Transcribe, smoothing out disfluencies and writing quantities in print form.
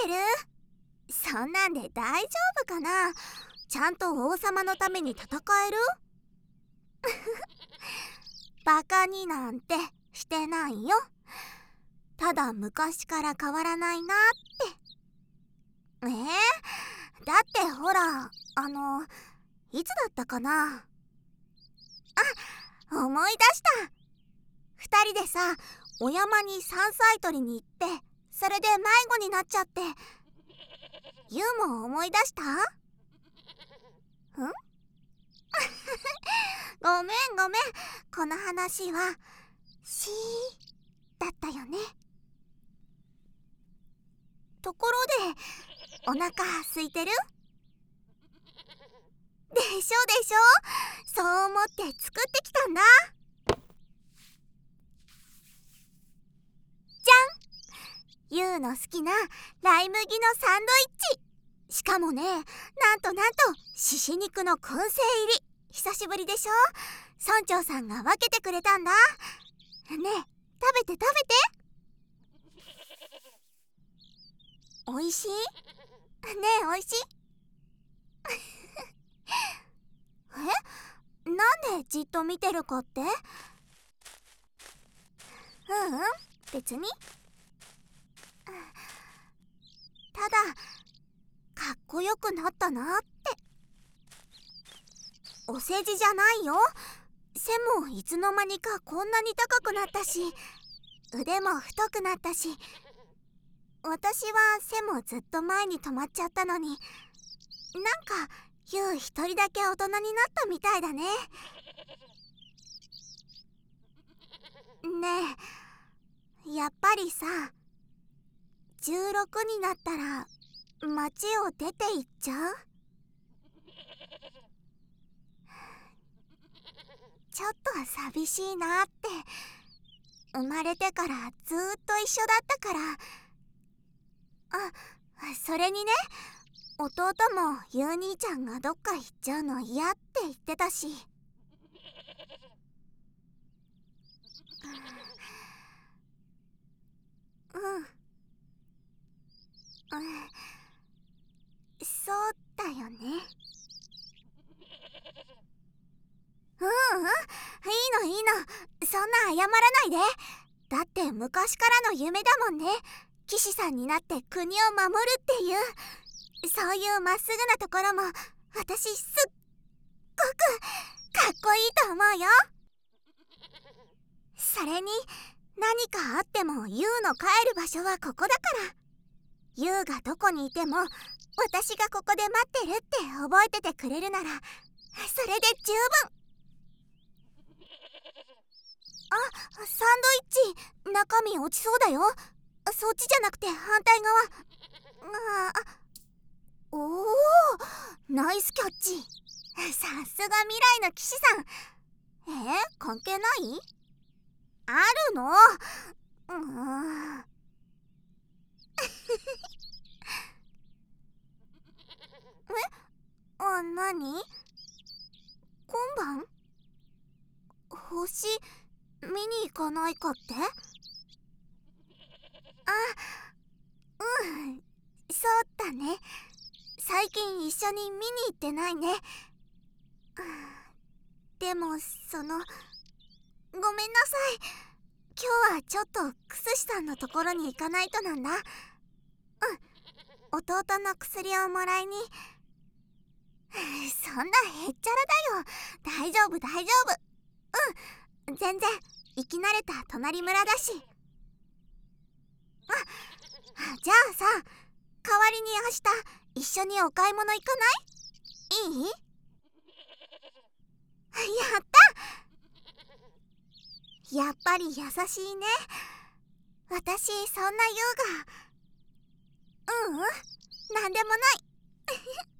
る？そんなんで大丈夫かな？ちゃんと王様のために戦える？バカになんてしてないよ。ただ昔から変わらないなって。だってほら、いつだったかな。あ、思い出した。2人でさ、お山に山菜採りに行って、それで迷子になっちゃって。ユウも思い出した？ごめんごめん、この話はシーだったよね。ところで、お腹空いてる？でしょでしょ？そう思って作ってきたんだ。じゃん！ユウの好きなライ麦のサンドイッチ。しかもね、なんと獅子肉の燻製入り。久しぶりでしょ？村長さんが分けてくれたんだ。ねえ、食べて食べて。おいしい？ねえ、おいしい？なんでじっと見てるかって？別に。ただ、かっこよくなったなって。お世辞じゃないよ。背もいつの間にかこんなに高くなったし、腕も太くなったし、私は背もずっと前に止まっちゃったのに、なんかユウ一人だけ大人になったみたいだね。ねえ、やっぱりさ、16になったら街を出て行っちゃう？ちょっと寂しいなって。生まれてからずーっと一緒だったから。それにね、弟もユウ兄ちゃんがどっか行っちゃうの嫌って言ってたし。そうだよね。いいの。そんな謝らないで。だって昔からの夢だもんね。騎士さんになって国を守るっていう、そういうまっすぐなところも私すっごくかっこいいと思うよ。それに何かあってもユウの帰る場所はここだから。ユウがどこにいても私がここで待ってるって覚えててくれるなら、それで十分。サンドイッチ中身落ちそうだよ。そっちじゃなくて反対側。おお、ナイスキャッチ。さすが未来の騎士さん。関係ない？あるの？何？今晩？星見に行かないかって？そうだね。最近一緒に見に行ってないね。でもごめんなさい。今日はちょっとクスシさんのところに行かないとなんだ。弟の薬をもらいに。そんなへっちゃらだよ。大丈夫。全然生き慣れた隣村だし。じゃあさ、代わりに明日一緒にお買い物行かない？いい？やった！やっぱり優しいね。私そんな優雅。なんでもない。